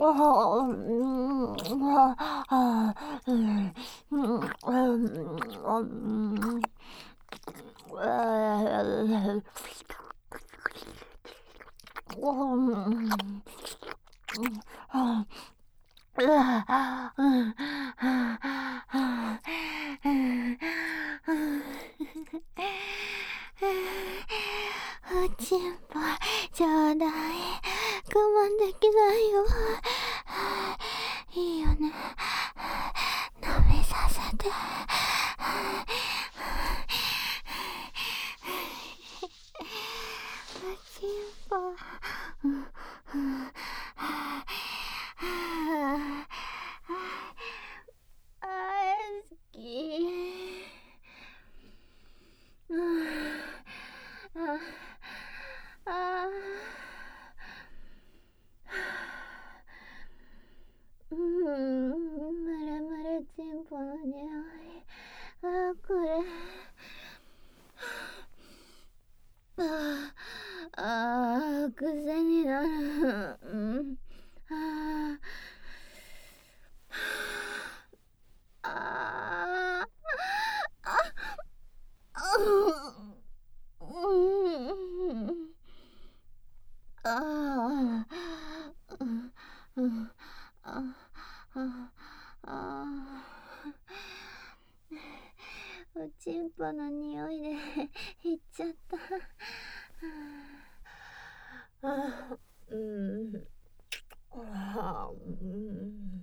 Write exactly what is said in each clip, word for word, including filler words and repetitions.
おちんぽちょうだい。我慢できないよ。いいよね。舐めさせて。おちんぽ。あー好き。ああうん、まるまるちんぽの匂い。あーこれあーあー癖になる。うんあーあーああうんああうんうんあああおちんぽの匂いでいっちゃった。あうんあうん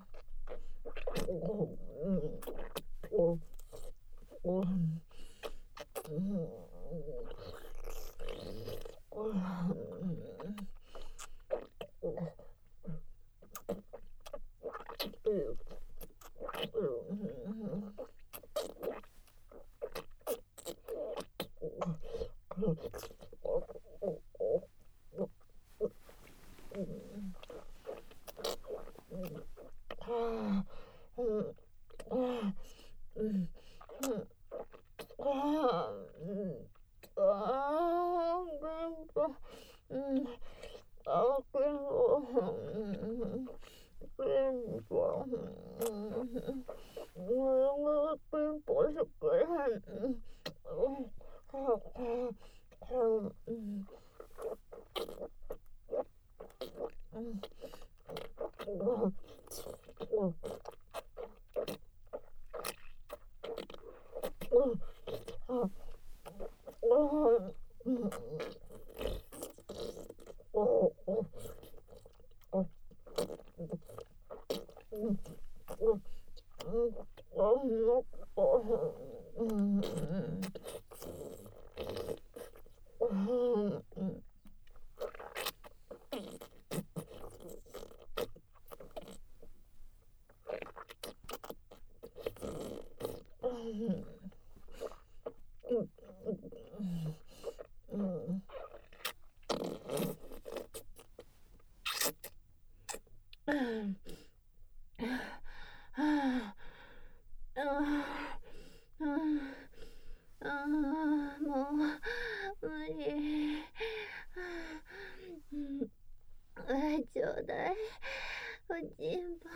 ちょうだいおちんぽ。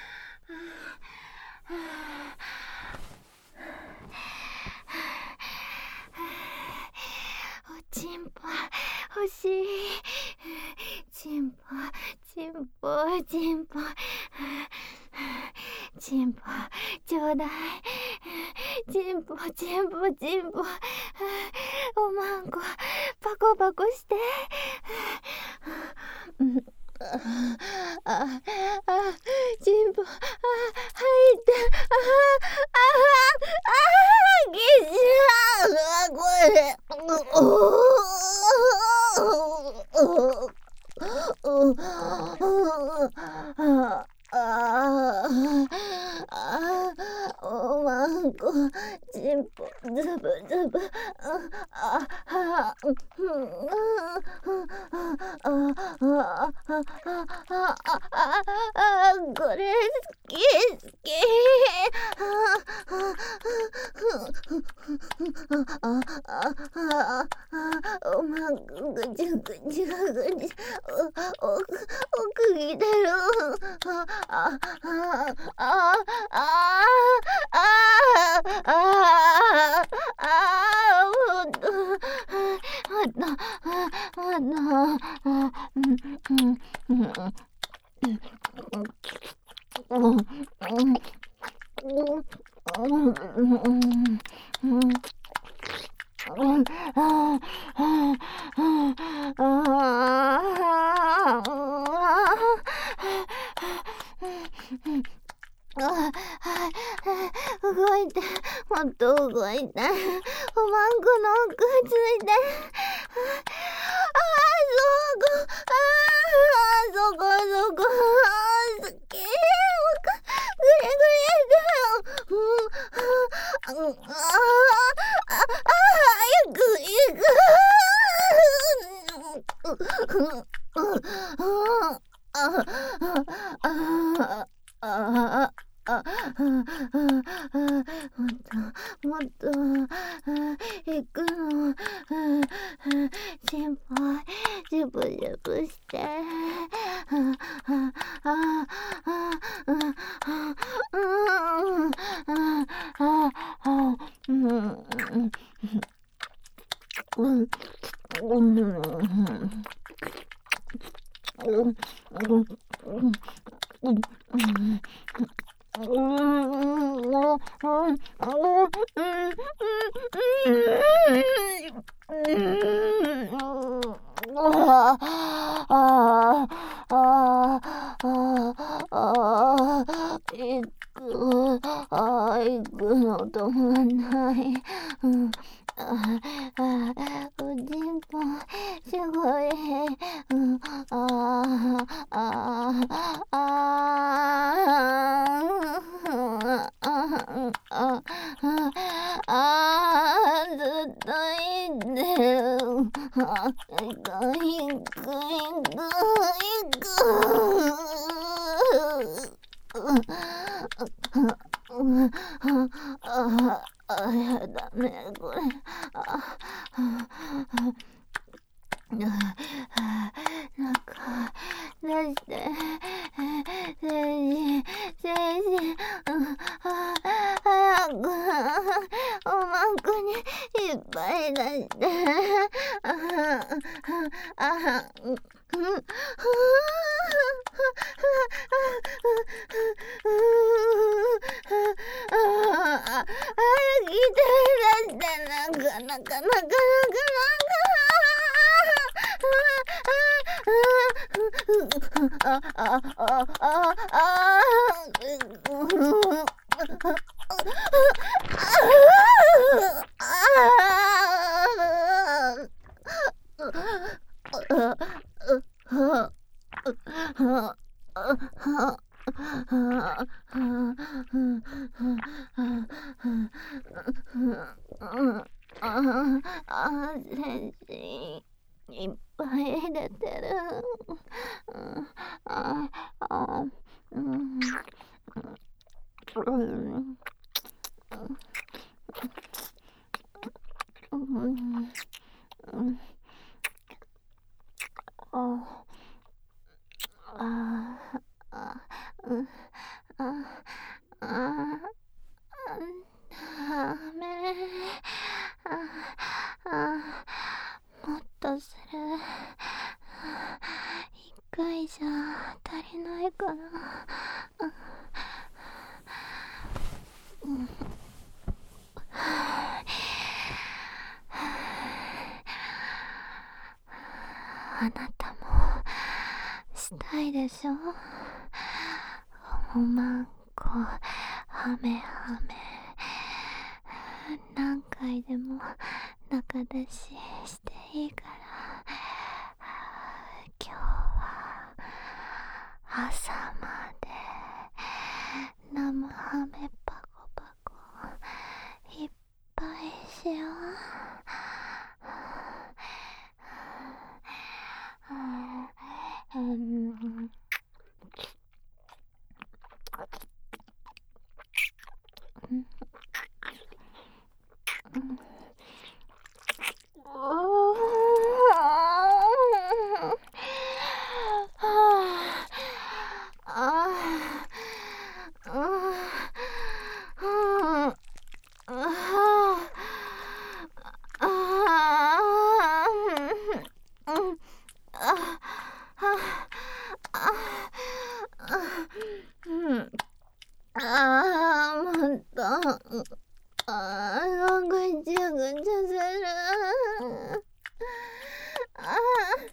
おちんぽ欲しい。ちんぽちんぽちんぽちんぽちょうだい。ちんぽちんぽちんぽおまんこパコパコして。あああちんぽあ入ったああああぎしゃこれああおまんこちんぽズブズブこれ好き好き。おまぐちゅぐちゅぐちゅおおおくぎだろ。ああああああああもっともっともっとうんうんうん動いて、もっと動いて、おまんこの奥ついて、ああそこ、ああそこそこ、すっげえ、ぐれぐれだよ、うん、ああああ早く行く、あああああもっともっと行くの心配ジュブジュブして行くの止まんない。うんああおじんぽすごい。うんああああああずっといてる。あ行く行く行く行くああやだねこれ。あなんか出して先生先生早くおまんこにいっぱい出してああ早く来て出してなかなかなかなかなかああああああ全身いっぱい出てる。ああうんうんうんあああうんああダメああもっとする一回じゃ足りないかなうんあなたもしたいでしょおまんこはめはめ何回でも中出ししていいから今日は朝まで生ハメパコパコいっぱいしよう。 うんああ、また。ああ、ぐちゃぐちゃする。ああ、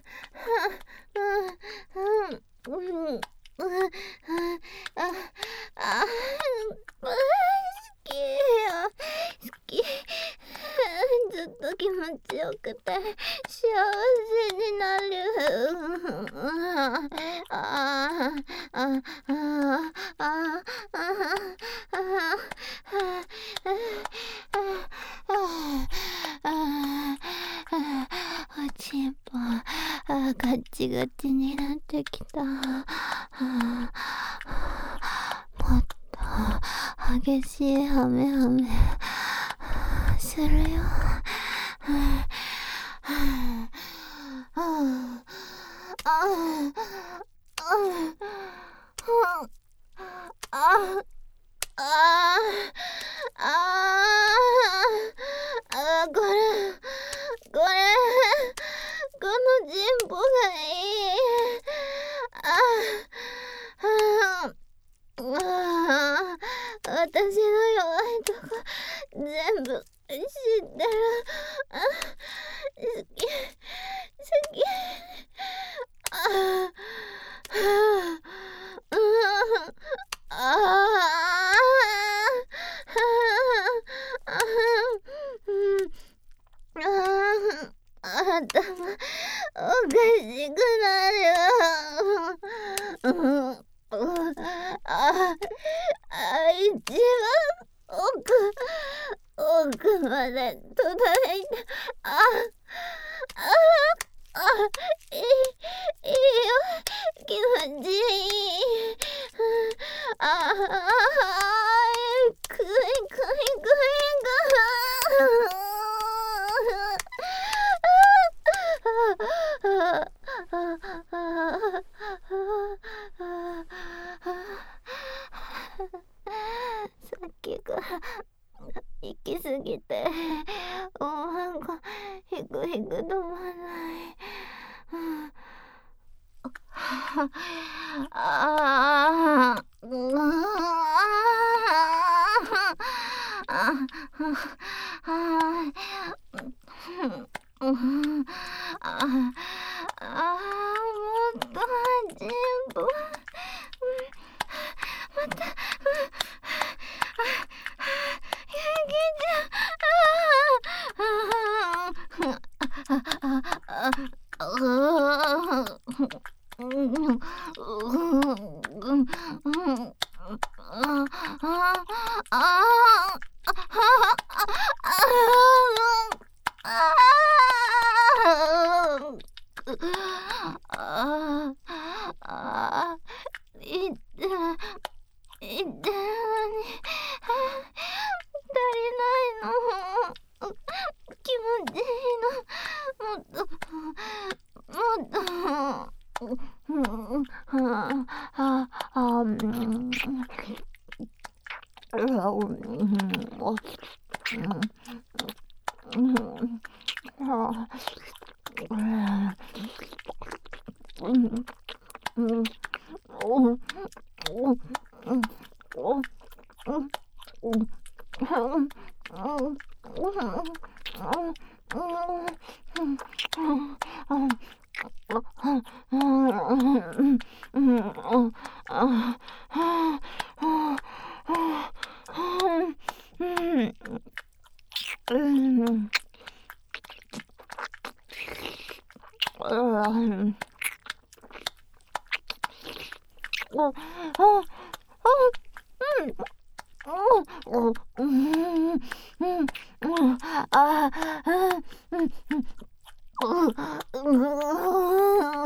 うん、うん、うん、ああ、好きよ、好き。ずっと気持ちよくて幸せになる。ああ、ああ、ああ、ああ、ちんぽん、あ、ガッチガチになってきた。もっと激しいハメハメするよ。ああああ、これこれこの人望がいい。ああ、私の弱いとこ全部知ってる。あ、好き好き。ああ、ああ、頭おかしくなる。ああ、一番奥奥まで届いた。あああ、いいいいよ、気持ちいい。ああ、くいくいくいくさっきから行き過ぎておはんがひくひく止まない。ああ、うわあ、ああ、もっと全部また、いっていってるのに足りないの。気持ちいいの。もっともっと。うん、はあ、あ、うん、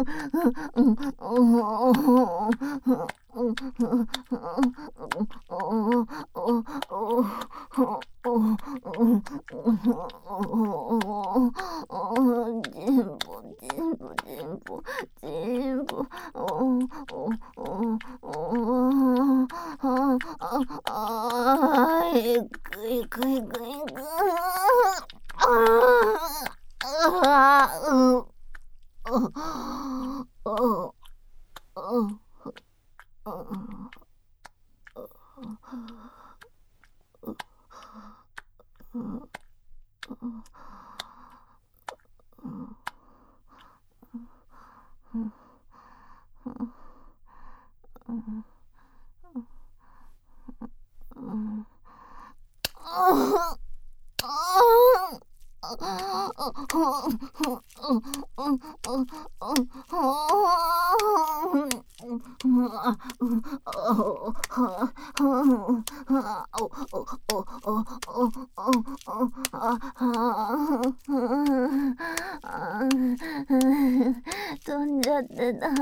飛んじゃってた。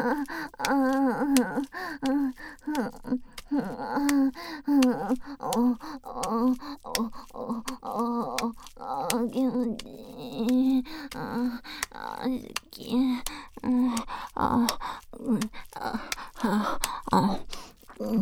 気持ちいい。ああ、好き。あうんああうん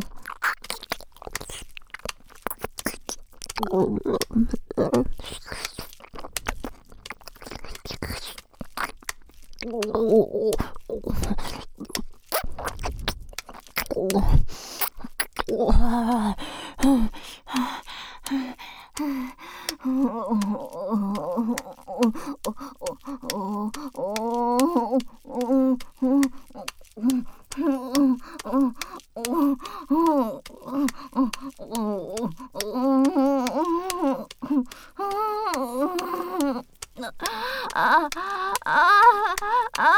あああ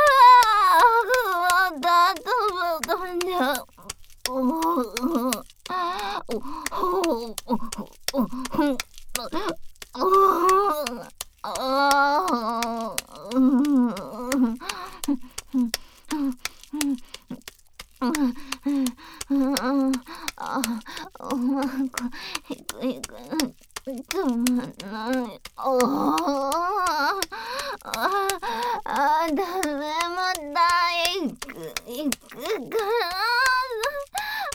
また飛んじゃう。つまんない。ああ、ダメ、また行く、行くから。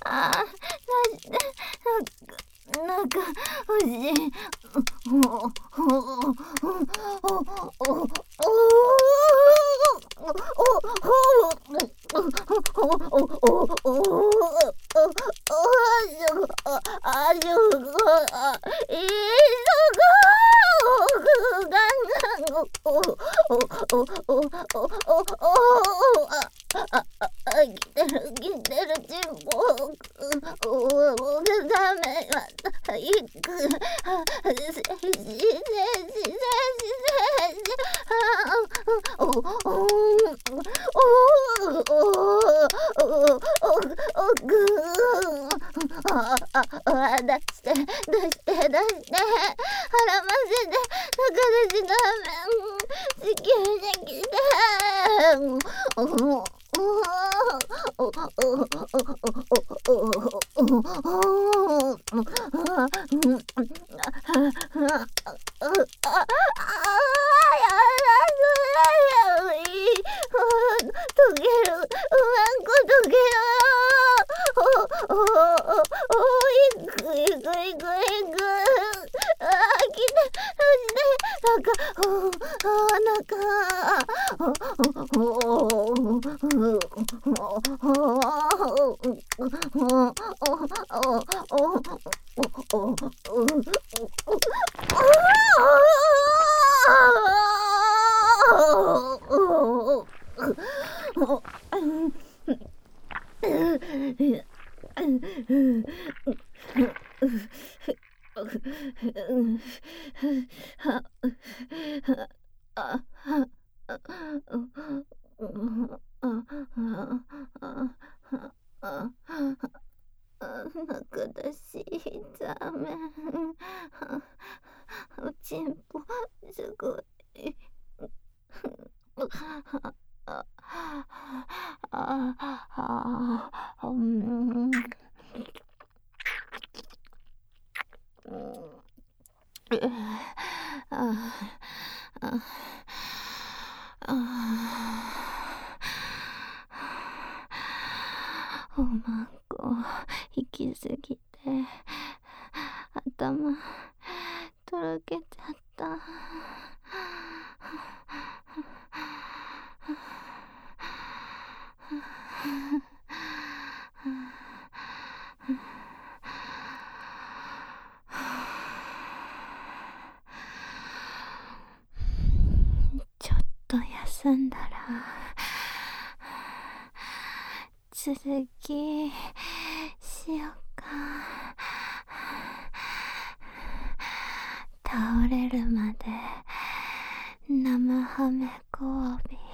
あ、そして、なんか、欲しい。お、お、お、来てる来てるちんぽくおがダメが行くせしせしせしせしおおおおおぐああ出して出して出して払わせて中出しダメ地球に来ておおお中だしダメおちんぽすごいあああ、うん。あああおまんこ行きすぎて頭とろけちゃった。ちょっと休んだら続きしよっか。倒れるまで生ハメ交尾